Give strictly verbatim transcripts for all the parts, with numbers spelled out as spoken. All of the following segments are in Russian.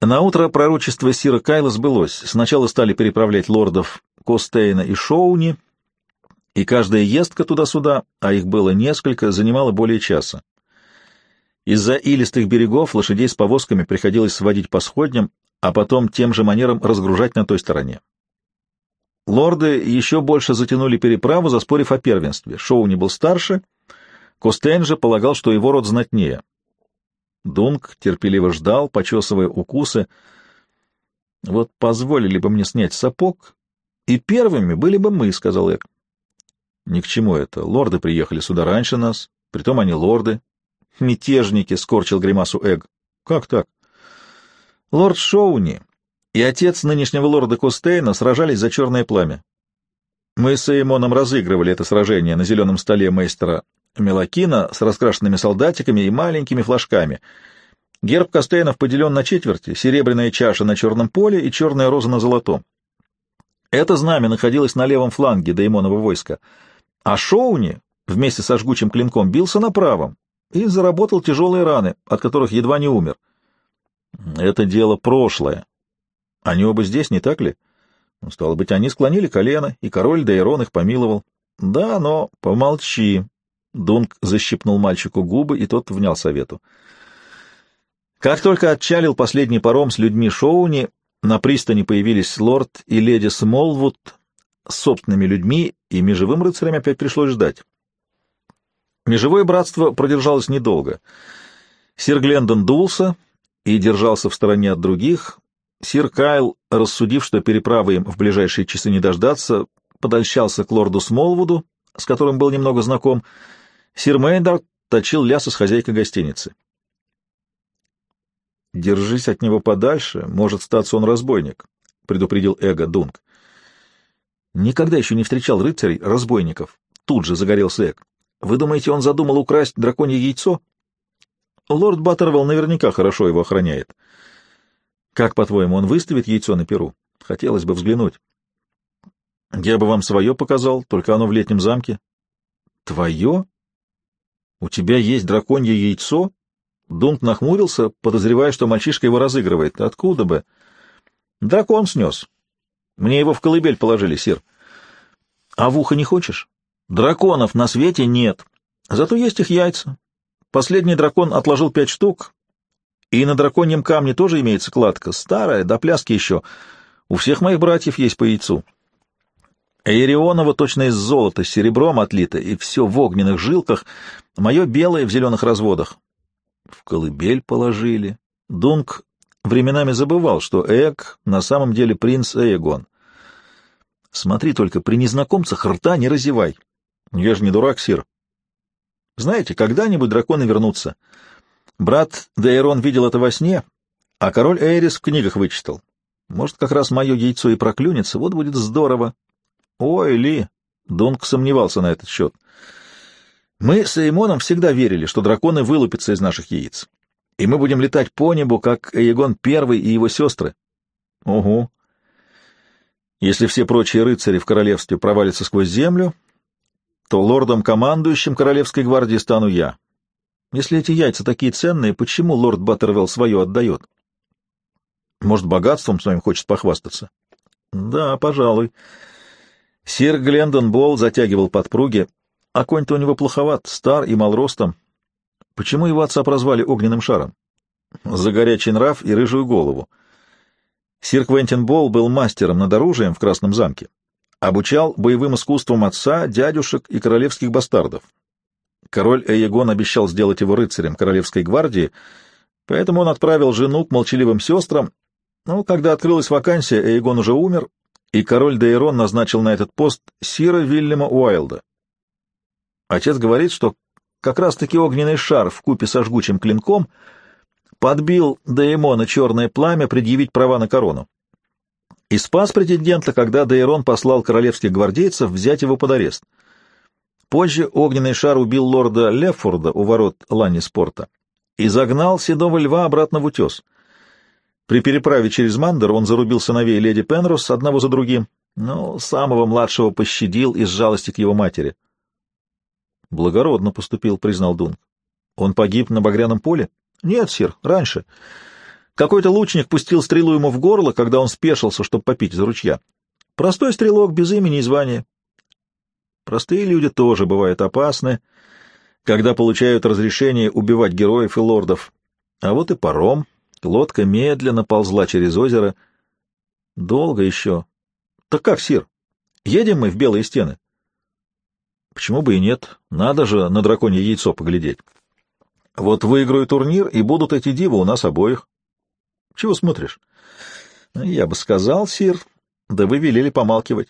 Наутро пророчество сира Кайла сбылось. Сначала стали переправлять лордов Костейна и Шоуни, и каждая ездка туда-сюда, а их было несколько, занимала более часа. Из-за илистых берегов лошадей с повозками приходилось сводить по сходням, а потом тем же манером разгружать на той стороне. Лорды еще больше затянули переправу, заспорив о первенстве. Шоуни был старше, Костейн же полагал, что его род знатнее. Дунк терпеливо ждал, почесывая укусы. «Вот позволили бы мне снять сапог, и первыми были бы мы», — сказал Эк. «Ни к чему это. Лорды приехали сюда раньше нас, притом они лорды». «Мятежники», — скорчил гримасу Эг. «Как так?» «Лорд Шоуни и отец нынешнего лорда Костейна сражались за черное пламя. Мы с Эймоном разыгрывали это сражение на зеленом столе мейстера Мелакина с раскрашенными солдатиками и маленькими флажками. Герб Костейнов поделен на четверти, серебряная чаша на черном поле и черная роза на золотом. Это знамя находилось на левом фланге Деймонова войска, а Шоуни вместе со жгучим клинком бился на правом и заработал тяжелые раны, от которых едва не умер. Это дело прошлое. Они оба здесь, не так ли? Стало быть, они склонили колено, и король Дейрон их помиловал. Да, но помолчи. Дунк защипнул мальчику губы, и тот внял совету. Как только отчалил последний паром с людьми Шоуни, на пристани появились лорд и леди Смолвуд с собственными людьми, и межевым рыцарям опять пришлось ждать. Межевое братство продержалось недолго. Сир Глендон дулся и держался в стороне от других. Сир Кайл, рассудив, что переправы им в ближайшие часы не дождаться, подольщался к лорду Смолвуду, с которым был немного знаком. Сир Мейндард точил лясы с хозяйкой гостиницы. «Держись от него подальше, может статься он разбойник», — предупредил Эго Дунк. «Никогда еще не встречал рыцарей разбойников», — тут же загорелся Эг. «Вы думаете, он задумал украсть драконье яйцо? Лорд Баттервелл наверняка хорошо его охраняет. Как, по-твоему, он выставит яйцо на перу? Хотелось бы взглянуть». «Я бы вам свое показал, только оно в летнем замке». «Твое? У тебя есть драконье яйцо?» Дунк нахмурился, подозревая, что мальчишка его разыгрывает. «Откуда бы?» «Дракон снес. Мне его в колыбель положили, сир». «А в ухо не хочешь?» «Драконов на свете нет. Зато есть их яйца. Последний дракон отложил пять штук, и на драконьем камне тоже имеется кладка, старая, до пляски еще. У всех моих братьев есть по яйцу. Эйрионово точно из золота, с серебром отлито, и все в огненных жилках, мое белое в зеленых разводах». В колыбель положили. Дунк временами забывал, что Эг на самом деле принц Эйгон. «Смотри только, при незнакомцах рта не разевай». «Я же не дурак, сир». «Знаете, когда-нибудь драконы вернутся. Брат Дейрон видел это во сне, а король Эйрис в книгах вычитал. Может, как раз мое яйцо и проклюнется, вот будет здорово». «Ой, Ли!» — Дунк сомневался на этот счет. «Мы с Эймоном всегда верили, что драконы вылупятся из наших яиц, и мы будем летать по небу, как Эйгон Первый и его сестры». «Угу. Если все прочие рыцари в королевстве провалятся сквозь землю, то лордом-командующим королевской гвардии стану я. Если эти яйца такие ценные, почему лорд Баттервелл свое отдает? Может, богатством своим хочет похвастаться?» «Да, пожалуй». Сир Глендон Болл затягивал подпруги, а конь-то у него плоховат, стар и мал ростом. Почему его отца прозвали огненным шаром? За горячий нрав и рыжую голову. Сир Квентин Болл был мастером над оружием в Красном замке, обучал боевым искусствам отца, дядюшек и королевских бастардов. Король Эйгон обещал сделать его рыцарем королевской гвардии, поэтому он отправил жену к молчаливым сестрам, но когда открылась вакансия, Эйгон уже умер, и король Дейрон назначил на этот пост сира Вильяма Уайлда. Отец говорит, что как раз-таки огненный шар вкупе со жгучим клинком подбил Деймона черное пламя предъявить права на корону. И спас претендента, когда Дейрон послал королевских гвардейцев взять его под арест. Позже огненный шар убил лорда Лефорда у ворот Ланниспорта и загнал седого льва обратно в утес. При переправе через Мандер он зарубил сыновей леди Пенрос одного за другим, но самого младшего пощадил из жалости к его матери. «Благородно поступил», — признал Дунк. «Он погиб на Багряном поле?» «Нет, сир, раньше. Какой-то лучник пустил стрелу ему в горло, когда он спешился, чтобы попить из ручья. Простой стрелок, без имени и звания. Простые люди тоже бывают опасны, когда получают разрешение убивать героев и лордов. А вот и паром. Лодка медленно ползла через озеро. Долго еще. Так как, сир? Едем мы в Белые стены? Почему бы и нет? Надо же на драконье яйцо поглядеть. Вот выиграю турнир, и будут эти дивы у нас обоих. Чего смотришь? Я бы сказал, сир, да вы велели помалкивать.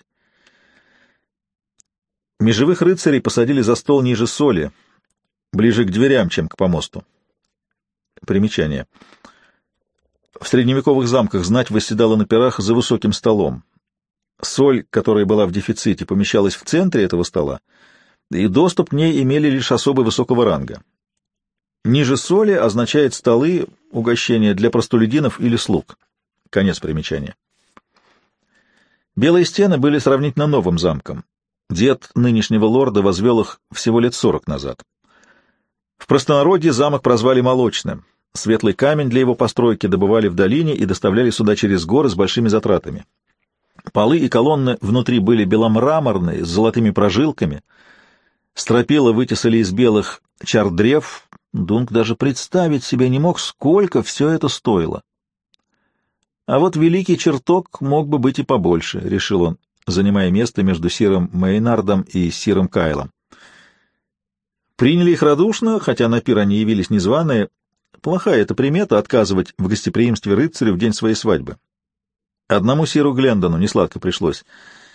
Межевых рыцарей посадили за стол ниже соли, ближе к дверям, чем к помосту. Примечание. В средневековых замках знать восседала на пирах за высоким столом. Соль, которая была в дефиците, помещалась в центре этого стола, и доступ к ней имели лишь особо высокого ранга. Ниже соли означает столы, угощения для простолюдинов или слуг. Конец примечания. Белые стены были сравнительно новым замком. Дед нынешнего лорда возвел их всего лет сорок назад. В простонародье замок прозвали Молочным. Светлый камень для его постройки добывали в долине и доставляли сюда через горы с большими затратами. Полы и колонны внутри были беломраморные, с золотыми прожилками. Стропила вытесали из белых чардрев. Дунк даже представить себе не мог, сколько все это стоило. А вот великий чертог мог бы быть и побольше, — решил он, занимая место между сиром Мейнардом и сиром Кайлом. Приняли их радушно, хотя на пир они явились незваные. Плохая эта примета — отказывать в гостеприимстве рыцарю в день своей свадьбы. Одному сиру Глендону несладко пришлось.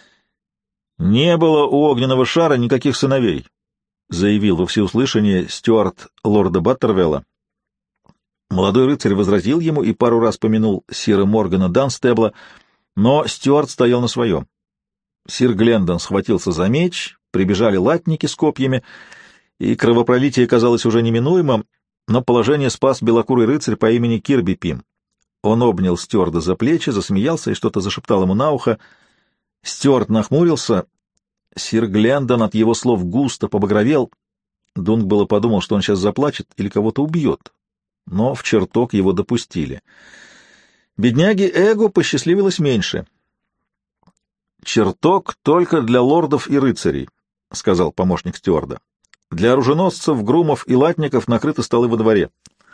«Не было у огненного шара никаких сыновей», — заявил во всеуслышание стюард лорда Баттервелла. Молодой рыцарь возразил ему и пару раз помянул сира Моргана Данстебла, но стюард стоял на своем. Сир Глендон схватился за меч, прибежали латники с копьями, и кровопролитие казалось уже неминуемым, но положение спас белокурый рыцарь по имени Кирби Пим. Он обнял стюарда за плечи, засмеялся и что-то зашептал ему на ухо. Стюарт нахмурился. Сир Глендон от его слов густо побагровел. Дунк было подумал, что он сейчас заплачет или кого-то убьет, но в чертог его допустили. Бедняге Эгу посчастливилось меньше. «Чертог только для лордов и рыцарей», — сказал помощник стюарда. «Для оруженосцев, грумов и латников накрыты столы во дворе».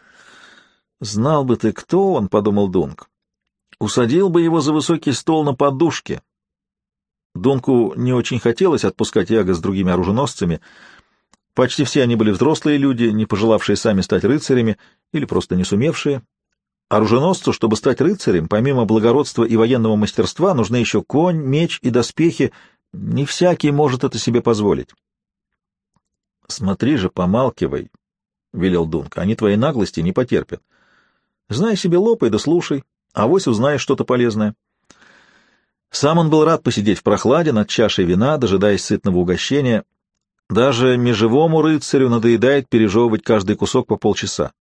«Знал бы ты, кто он», — подумал Дунк. «Усадил бы его за высокий стол на подушке». Дунку не очень хотелось отпускать Эго с другими оруженосцами. Почти все они были взрослые люди, не пожелавшие сами стать рыцарями или просто не сумевшие. Оруженосцу, чтобы стать рыцарем, помимо благородства и военного мастерства, нужны еще конь, меч и доспехи. Не всякий может это себе позволить. — Смотри же, помалкивай, — велел Дунк, — они твоей наглости не потерпят. Знай себе, лопай да слушай, авось узнаешь что-то полезное. Сам он был рад посидеть в прохладе над чашей вина, дожидаясь сытного угощения. Даже межевому рыцарю надоедает пережевывать каждый кусок по полчаса.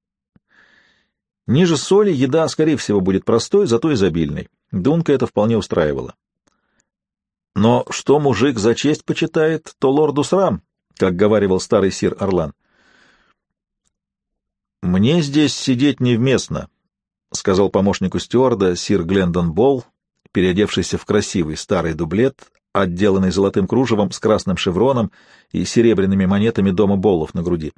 Ниже соли еда, скорее всего, будет простой, зато изобильной. Дунка это вполне устраивало. Но что мужик за честь почитает, то лорду срам, как говаривал старый сир Орлан. «Мне здесь сидеть невместно», — сказал помощнику стюарда сир Глендон Болл, переодевшийся в красивый старый дублет, отделанный золотым кружевом с красным шевроном и серебряными монетами дома Боллов на груди.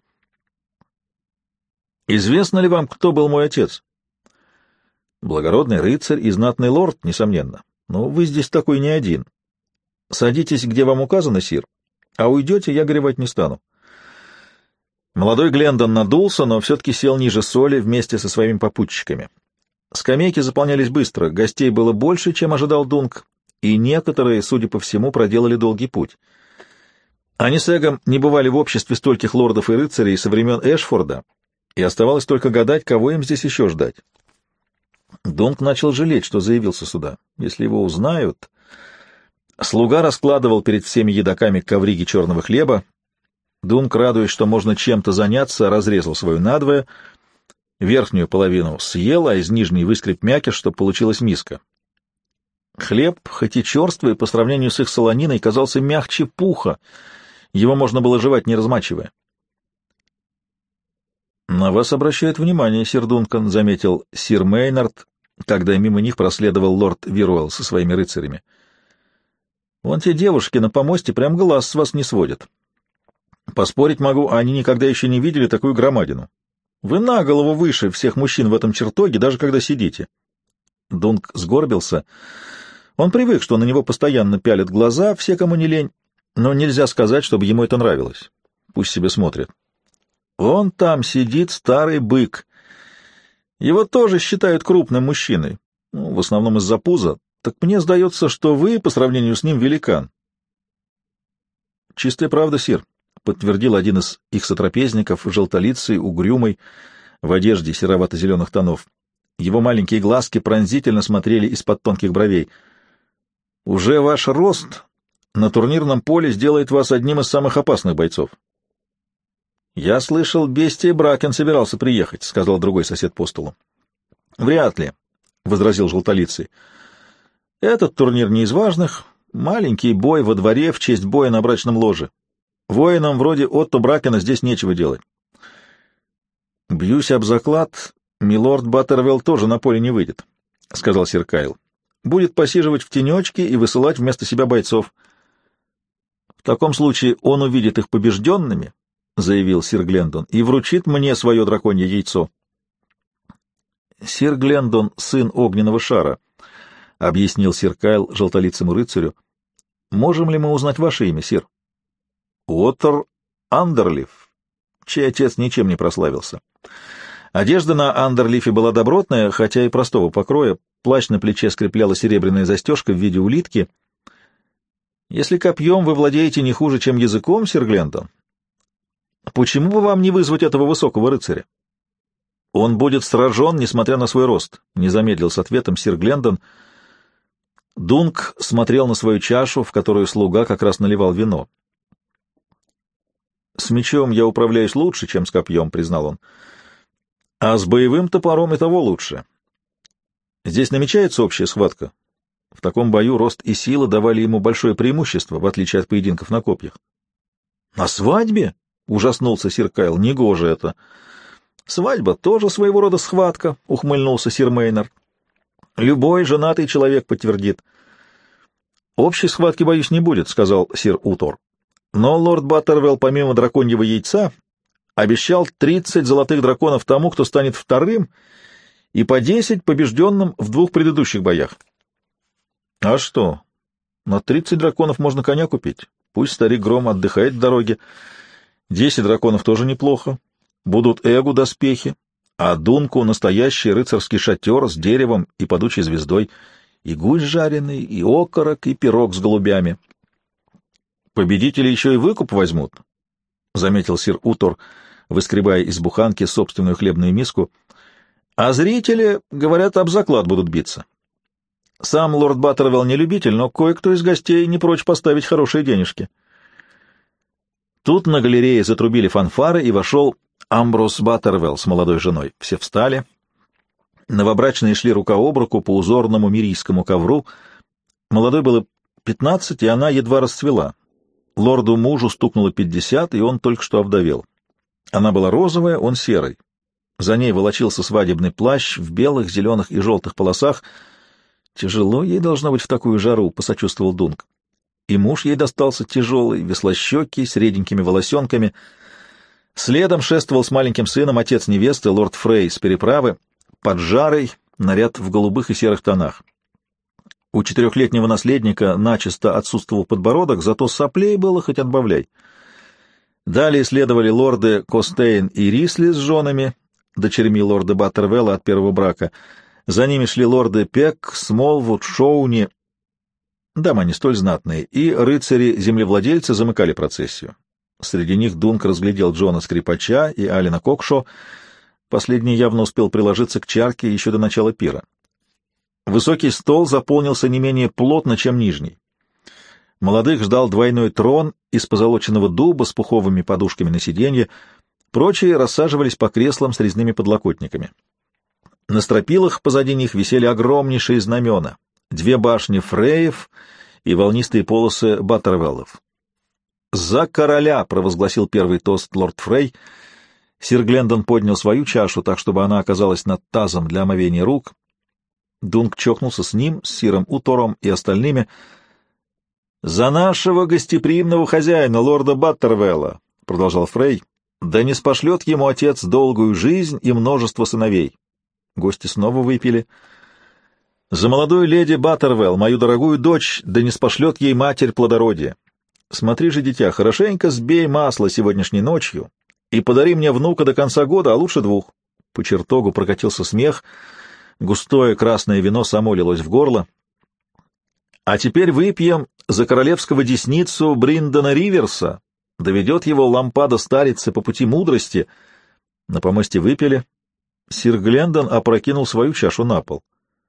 «Известно ли вам, кто был мой отец?» «Благородный рыцарь и знатный лорд, несомненно. Но вы здесь такой не один. Садитесь, где вам указано, сир, а уйдете, я горевать не стану». Молодой Глендон надулся, но все-таки сел ниже соли вместе со своими попутчиками. Скамейки заполнялись быстро, гостей было больше, чем ожидал Дунк, и некоторые, судя по всему, проделали долгий путь. Они с Эгом не бывали в обществе стольких лордов и рыцарей со времен Эшфорда, и оставалось только гадать, кого им здесь еще ждать. Дунк начал жалеть, что заявился сюда. Если его узнают... Слуга раскладывал перед всеми едоками ковриги черного хлеба. Дунк, радуясь, что можно чем-то заняться, разрезал свою надвое, верхнюю половину съел, а из нижней выскреб мякиш, чтобы получилась миска. Хлеб, хоть и черствый, по сравнению с их солониной, казался мягче пуха, его можно было жевать, не размачивая. — На вас обращает внимание, сир Дункан, — заметил сир Мейнард, когда мимо них проследовал лорд Вируэлл со своими рыцарями. — Вон те девушки на помосте прям глаз с вас не сводят. Поспорить могу, они никогда еще не видели такую громадину. Вы на голову выше всех мужчин в этом чертоге, даже когда сидите. Дунк сгорбился. Он привык, что на него постоянно пялят глаза, все, кому не лень, но нельзя сказать, чтобы ему это нравилось. Пусть себе смотрят. Вон там сидит старый бык. Его тоже считают крупным мужчиной, ну, в основном из-за пуза. Так мне сдается, что вы, по сравнению с ним, великан. — Чистая правда, сир, — подтвердил один из их сотрапезников, желтолицый, угрюмый, в одежде серовато-зеленых тонов. Его маленькие глазки пронзительно смотрели из-под тонких бровей. — Уже ваш рост на турнирном поле сделает вас одним из самых опасных бойцов. — Я слышал, бестия Бракен собирался приехать, — сказал другой сосед по столу. — Вряд ли, — возразил желтолицый. — Этот турнир не из важных. Маленький бой во дворе в честь боя на брачном ложе. Воинам вроде Отто Бракена здесь нечего делать. — Бьюсь об заклад, милорд Баттервелл тоже на поле не выйдет, — сказал сир Кайл. — Будет посиживать в тенечке и высылать вместо себя бойцов. — В таком случае он увидит их побежденными, — заявил сир Глендон, — и вручит мне свое драконье яйцо. — Сир Глендон — сын огненного шара, — объяснил сир Кайл желтолицему рыцарю. — Можем ли мы узнать ваше имя, сир? — Уоттер Андерлиф, чей отец ничем не прославился. Одежда на Андерлифе была добротная, хотя и простого покроя, плащ на плече скрепляла серебряная застежка в виде улитки. — Если копьем вы владеете не хуже, чем языком, сир Глендон, почему бы вам не вызвать этого высокого рыцаря? — Он будет сражен, несмотря на свой рост, — не замедлил с ответом сир Глендон. Дунк смотрел на свою чашу, в которую слуга как раз наливал вино. — С мечом я управляюсь лучше, чем с копьем, — признал он. — А с боевым топором и того лучше. Здесь намечается общая схватка. В таком бою рост и сила давали ему большое преимущество, в отличие от поединков на копьях. — На свадьбе? — ужаснулся сир Кайл. — Негоже это. — Свадьба тоже своего рода схватка, — ухмыльнулся сир Мейнард. — Любой женатый человек подтвердит. — Общей схватки, боюсь, не будет, — сказал сир Утор. Но лорд Баттервелл, помимо драконьего яйца, обещал тридцать золотых драконов тому, кто станет вторым, и по десять побежденным в двух предыдущих боях. — А что? На тридцать драконов можно коня купить. Пусть старик Гром отдыхает в дороге. Десять драконов тоже неплохо. Будут Эгу доспехи, а Дунку настоящий рыцарский шатер с деревом и падучей звездой, и гусь жареный, и окорок, и пирог с голубями. Победители еще и выкуп возьмут, — заметил сир Утор, выскребая из буханки собственную хлебную миску. А зрители, говорят, об заклад будут биться. Сам лорд Баттервелл не любитель, но кое-кто из гостей не прочь поставить хорошие денежки. Тут на галерее затрубили фанфары, и вошел Амброс Баттервелл с молодой женой. Все встали. Новобрачные шли рука об руку по узорному мирийскому ковру. Молодой было пятнадцать, и она едва расцвела. Лорду-мужу стукнуло пятьдесят, и он только что овдовел. Она была розовая, он серый. За ней волочился свадебный плащ в белых, зеленых и желтых полосах. Тяжело ей должно быть в такую жару, — посочувствовал Дунк. И муж ей достался тяжелый, веслощекий, с реденькими волосенками. Следом шествовал с маленьким сыном отец невесты, лорд Фрей, с переправы, под жарой, наряд в голубых и серых тонах. У четырехлетнего наследника начисто отсутствовал подбородок, зато соплей было хоть отбавляй. Далее следовали лорды Костейн и Рисли с женами, дочерьми лорда Баттервелла от первого брака. За ними шли лорды Пек, Смолвуд, Шоуни, дамы не столь знатные, и рыцари-землевладельцы замыкали процессию. Среди них Дунк разглядел Джона Скрипача и Алина Кокшо. Последний явно успел приложиться к чарке еще до начала пира. Высокий стол заполнился не менее плотно, чем нижний. Молодых ждал двойной трон из позолоченного дуба с пуховыми подушками на сиденье, прочие рассаживались по креслам с резными подлокотниками. На стропилах позади них висели огромнейшие знамена, две башни Фреев и волнистые полосы Баттервеллов. «За короля!» — провозгласил первый тост лорд Фрей. Сир Глендон поднял свою чашу так, чтобы она оказалась над тазом для омовения рук. Дунк чокнулся с ним, с сиром Утором и остальными. «За нашего гостеприимного хозяина, лорда Баттервелла», — продолжал Фрей, — «да не спошлет ему отец долгую жизнь и множество сыновей». Гости снова выпили. «За молодую леди Баттервелл, мою дорогую дочь, да не спошлет ей матерь плодородия. Смотри же, дитя, хорошенько сбей масло сегодняшней ночью и подари мне внука до конца года, а лучше двух». По чертогу прокатился смех, густое красное вино само лилось в горло. «А теперь выпьем за королевского десницу Бриндона Риверса, доведет его лампада старицы по пути мудрости». На помосте выпили. Сир Глендон опрокинул свою чашу на пол.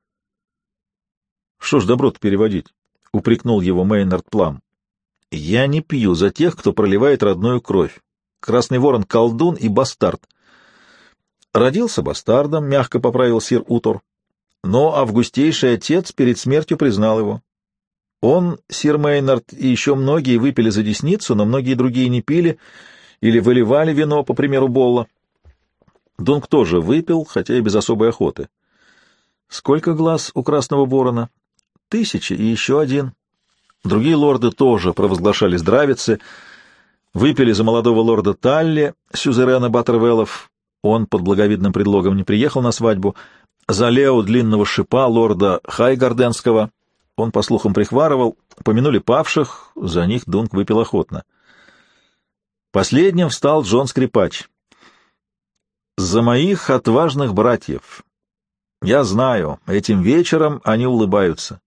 «Что ж добро-то переводить?» — упрекнул его Мейнард Плам. «Я не пью за тех, кто проливает родную кровь. Красный ворон — колдун и бастард». «Родился бастардом», — мягко поправил сир Утор. «Но августейший отец перед смертью признал его. Он, сир Мейнард и еще многие выпили за десницу, но многие другие не пили или выливали вино, по примеру Болла. Дунк тоже выпил, хотя и без особой охоты. Сколько глаз у красного ворона? Тысячи и еще один. Другие лорды тоже провозглашали здравицы, выпили за молодого лорда Талли, сюзерена Баттервеллов, он под благовидным предлогом не приехал на свадьбу, за Лео длинного шипа лорда Хайгарденского, он, по слухам, прихварывал, помянули павших, за них Дунк выпил охотно. Последним встал Джон Скрипач. «За моих отважных братьев. Я знаю, этим вечером они улыбаются».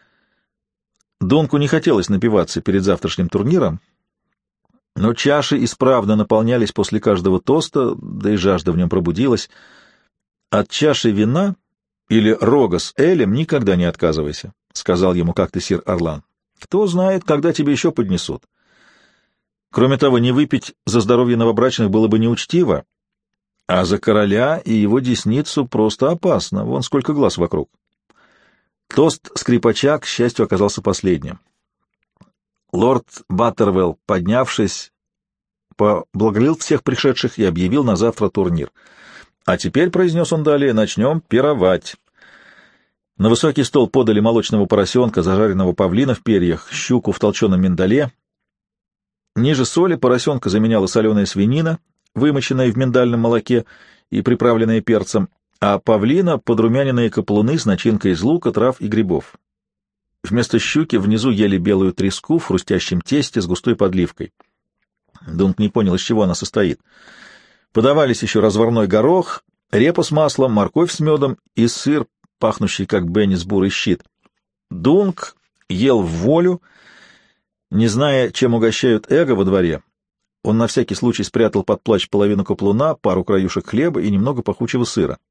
Дунку не хотелось напиваться перед завтрашним турниром, но чаши исправно наполнялись после каждого тоста, да и жажда в нем пробудилась. «От чаши вина или рога с элем никогда не отказывайся», — сказал ему как-то сир Орлан. «Кто знает, когда тебе еще поднесут. Кроме того, не выпить за здоровье новобрачных было бы неучтиво, а за короля и его десницу просто опасно, вон сколько глаз вокруг». Тост скрипача, к счастью, оказался последним. Лорд Баттервелл, поднявшись, поблагодарил всех пришедших и объявил на завтра турнир. «А теперь, — произнес он далее, — начнем пировать». На высокий стол подали молочного поросенка, зажаренного павлина в перьях, щуку в толченом миндале. Ниже соли поросенка заменяла соленая свинина, вымоченная в миндальном молоке и приправленная перцем, а павлина — подрумяненные каплуны с начинкой из лука, трав и грибов. Вместо щуки внизу ели белую треску в хрустящем тесте с густой подливкой. Дунк не понял, из чего она состоит. Подавались еще разварной горох, репа с маслом, морковь с медом и сыр, пахнущий как Беннис бурый щит. Дунк ел в волю, не зная, чем угощают эго во дворе. Он на всякий случай спрятал под плащ половину каплуна, пару краюшек хлеба и немного пахучего сыра.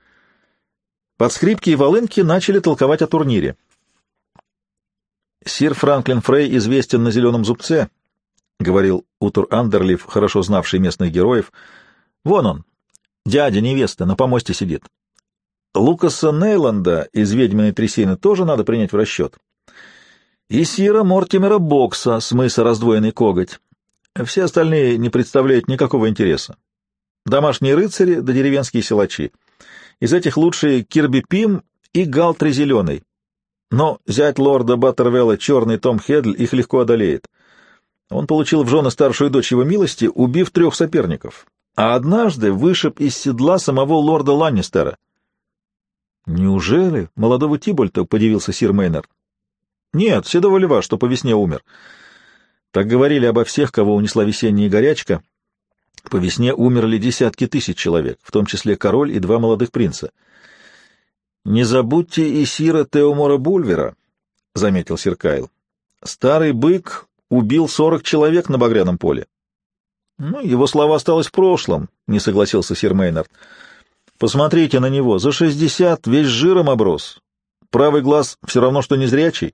Под скрипки и волынки начали толковать о турнире. «Сир Франклин Фрей известен на зеленом зубце», — говорил Утор Андерлиф, хорошо знавший местных героев. «Вон он, дядя невесты, на помосте сидит. Лукаса Нейланда из «Ведьминой трясины» тоже надо принять в расчет. И сира Мортимера Бокса с мыса «Раздвоенный коготь». Все остальные не представляют никакого интереса. Домашние рыцари да деревенские силачи. Из этих лучшие Кирби Пим и Галтри Зеленый. Но зять лорда Баттервелла, черный Том Хедль, их легко одолеет. Он получил в жены старшую дочь его милости, убив трех соперников, а однажды вышиб из седла самого лорда Ланнистера. «Неужели молодого Тибольта?» — подивился сир Мейнард. «Нет, седого льва, что по весне умер». Так говорили обо всех, кого унесла весенняя горячка. По весне умерли десятки тысяч человек, в том числе король и два молодых принца. «Не забудьте и сира Теомора Бульвера», — заметил сир Кайл. «Старый бык убил сорок человек на Багряном поле». «Ну, его слова осталось в прошлом», — не согласился сир Мейнард. «Посмотрите на него, за шестьдесят весь жиром оброс. Правый глаз все равно, что незрячий».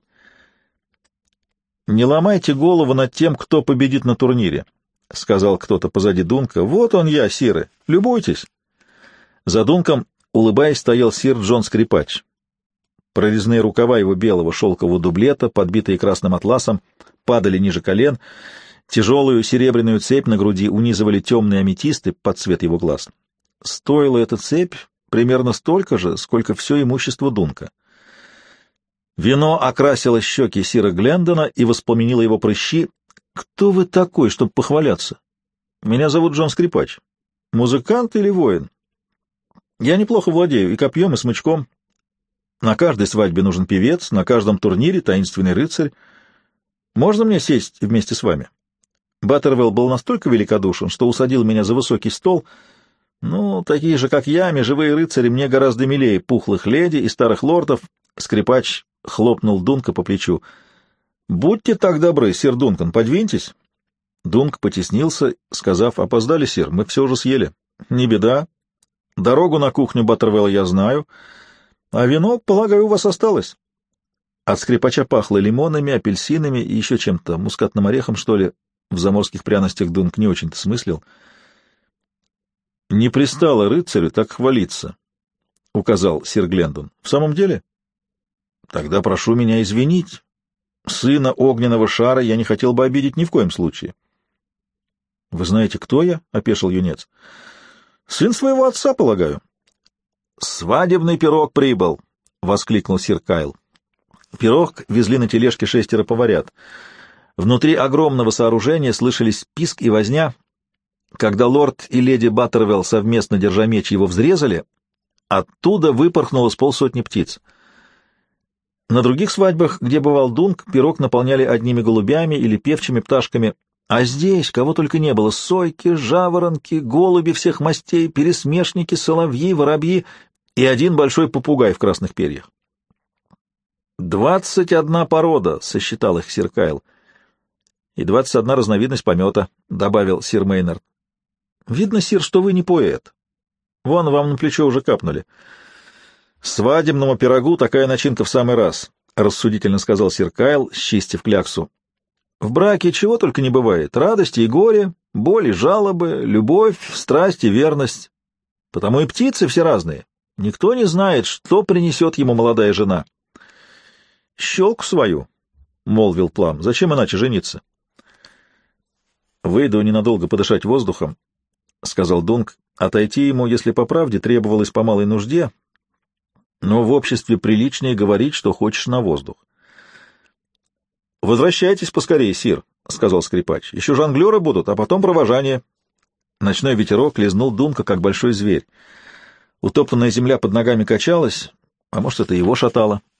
«Не ломайте голову над тем, кто победит на турнире», — сказал кто-то позади Дунка. «Вот он я, сиры, любуйтесь». За Дунком, улыбаясь, стоял сир Джон Скрипач. Прорезные рукава его белого шелкового дублета, подбитые красным атласом, падали ниже колен. Тяжелую серебряную цепь на груди унизывали темные аметисты под цвет его глаз. Стоила эта цепь примерно столько же, сколько все имущество Дунка. Вино окрасило щеки сира Глендона и воспламенило его прыщи. «Кто вы такой, чтобы похваляться? Меня зовут Джон Скрипач. Музыкант или воин? Я неплохо владею и копьем, и смычком. На каждой свадьбе нужен певец, на каждом турнире таинственный рыцарь. Можно мне сесть вместе с вами?» Баттервелл был настолько великодушен, что усадил меня за высокий стол. Ну, такие же, как я, межевые рыцари мне гораздо милее пухлых леди и старых лордов. Скрипач хлопнул Дунка по плечу. «Будьте так добры, сир Дункан, подвиньтесь». Дунк потеснился, сказав: «Опоздали, сир, мы все уже съели». «Не беда. Дорогу на кухню Баттервелла я знаю, а вино, полагаю, у вас осталось». От скрипача пахло лимонами, апельсинами и еще чем-то, мускатным орехом, что ли. В заморских пряностях Дунк не очень-то смыслил. «Не пристало рыцарю так хвалиться», — указал сир Глендон. «В самом деле? Тогда прошу меня извинить. Сына огненного шара я не хотел бы обидеть ни в коем случае». «Вы знаете, кто я?» — опешил юнец. «Сын своего отца, полагаю». «Свадебный пирог прибыл!» — воскликнул сир Кайл. Пирог везли на тележке шестеро поварят. Внутри огромного сооружения слышались писк и возня. Когда лорд и леди Баттервелл, совместно держа меч, его взрезали, оттуда выпорхнуло с полсотни птиц. На других свадьбах, где бывал Дунк, пирог наполняли одними голубями или певчими пташками, а здесь кого только не было — сойки, жаворонки, голуби всех мастей, пересмешники, соловьи, воробьи и один большой попугай в красных перьях. «Двадцать одна порода», — сосчитал их сир Кайл. «И двадцать одна разновидность помета», — добавил сир Мейнард. «Видно, сир, что вы не поэт. Вон вам на плечо уже капнули». «Свадебному пирогу такая начинка в самый раз», — рассудительно сказал сир Кайл, счистив кляксу. «В браке чего только не бывает: радости и горе, боль и жалобы, любовь, страсть и верность. Потому и птицы все разные. Никто не знает, что принесет ему молодая жена». «Щелку свою», — молвил Плам. «Зачем иначе жениться?» «Выйду ненадолго подышать воздухом», — сказал Дунк. Отойти ему, если по правде, требовалось по малой нужде, но в обществе приличнее говорить, что хочешь, на воздух. «Возвращайтесь поскорее, сир», — сказал скрипач. «Еще жонглеры будут, а потом провожание». Ночной ветерок лизнул Дунка, как большой зверь. Утоптанная земля под ногами качалась, а может, это его шатало.